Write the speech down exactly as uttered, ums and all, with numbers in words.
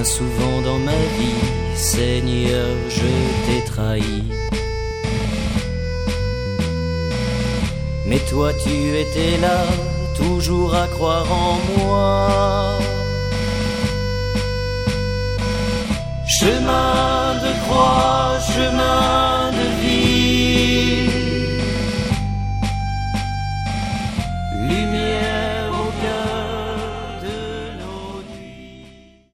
Bien souvent dans ma vie, Seigneur, je t'ai trahi. Mais toi tu étais là, toujours à croire en moi. Chemin de croix, chemin